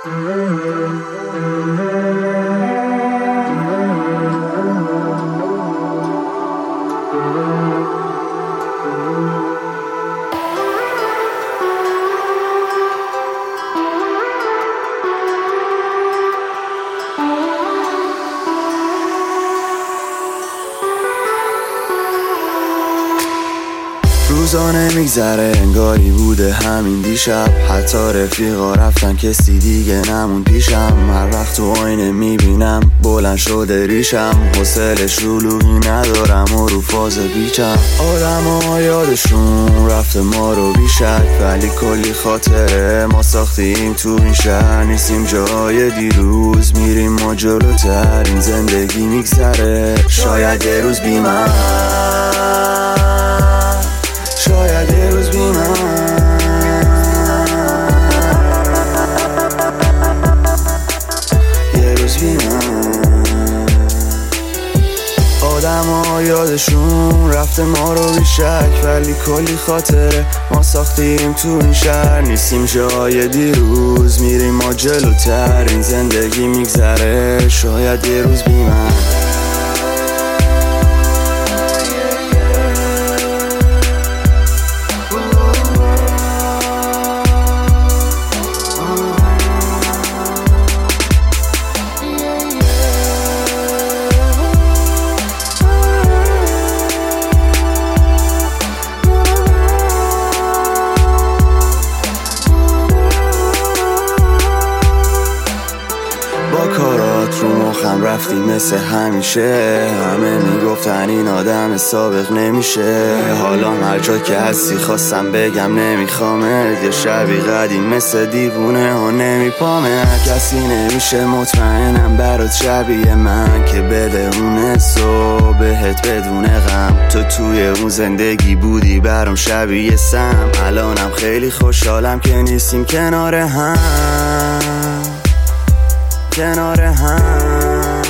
روزانه میگذره انگاری بوده همین دیشب، حتی رفیقا رفتن کسی دیگه نمون پیشم. هر وقت تو آینه میبینم بلند شده ریشم، حوصله شلوغی ندارم و رو فاز بیچم. آدم‌ها یادشون رفته ما رو بیشک، ولی کلی خاطره ما ساختیم تو این شهر. نیستیم جای دیروز، میریم ما جلوتر، این زندگی میگذره شاید یه روز بی من، شاید یه روز بی من، یه روز بی من. آدم‌ها یادشون رفته ما رو بیشک، ولی کلی خاطره ما ساختیم تو این شهر. نیستیم جای دیروز، میریم ما جلوتر، این زندگی میگذره شاید یه روز بی من. با کارات رو مخم رفتی مثل همیشه، همه میگفتن این آدم سابق نمیشه. حالا هر جا که هستی خواستم بگم نمیخوامت، یه شبی قدیم مثل دیوونه ها نمیپامت. کسی نمیشه مطمئنم برات شبیه من که بده اون حسو بهت بدون غم. تو توی اون زندگی بودی برام شبیه سم، الانم خیلی خوشحالم که نیستیم کنار هم، کنار هم.